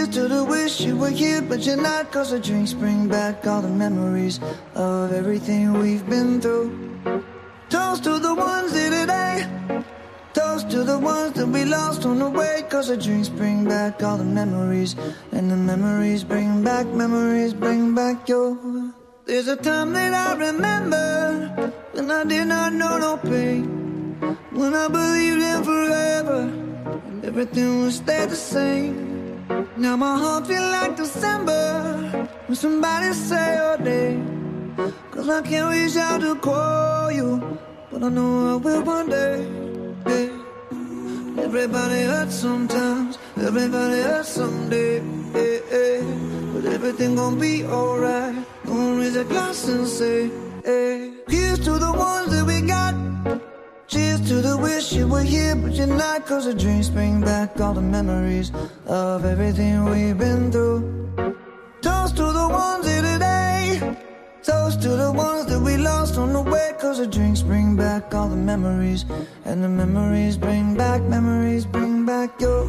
to the wish you were here, but you're not. Cause the drinks bring back all the memories of everything we've been through. Toast to the ones here today. Toast to the ones that we lost on the way. Cause the drinks bring back all the memories, and the memories bring back your. There's a time that I remember when I did not know no pain, when I believed in forever and everything would stay the same. Now my heart feel like December when somebody say your name. Cause I can't reach out to call you, but I know I will one day. Yeah. Everybody hurts sometimes, everybody hurts someday. Yeah, yeah. But everything gon' be alright. Gonna raise a glass and say, hey. Here's to the ones that we got. Cheers to the wish you were here, but you're not. Cause the drinks bring back all the memories of everything we've been through. Toast to the ones here today. Toast to the ones that we lost on the way. Cause the drinks bring back all the memories, and the memories bring back your.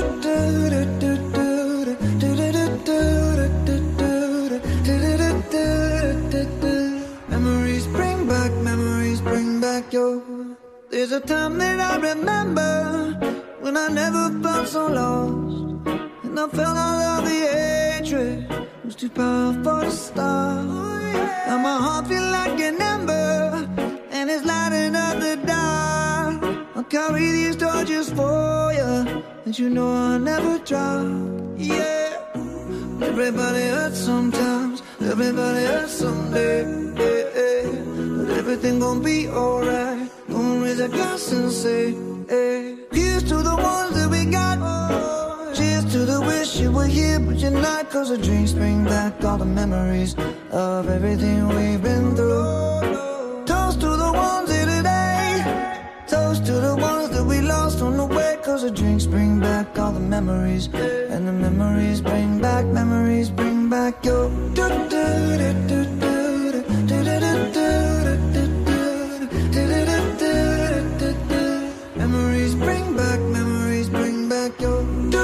Memories bring back your. There's a time that I remember when I never felt so lost, and I felt all of the hatred was too powerful to stop. Now my heart feel like an ember, and it's lighting up the dark. I'll carry these torches for you, and you know I'll never drop. Yeah. Everybody hurts sometimes, everybody hurts someday. Yeah, yeah. But everything gon' be alright. Gonna raise a glass and say, hey. Here's to the ones that we got. Cheers to the wish you were here, but you're not. Cause the drinks bring back all the memories of everything we've been through. Toast to the ones here today. Toast to the ones that we lost on the way. Cause the drinks bring back all the memories, and the memories bring back your. Memories bring back your.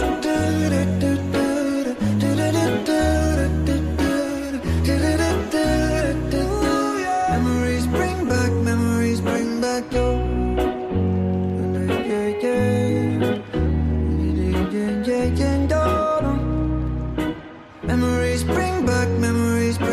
Memories bring back your. Memories bring back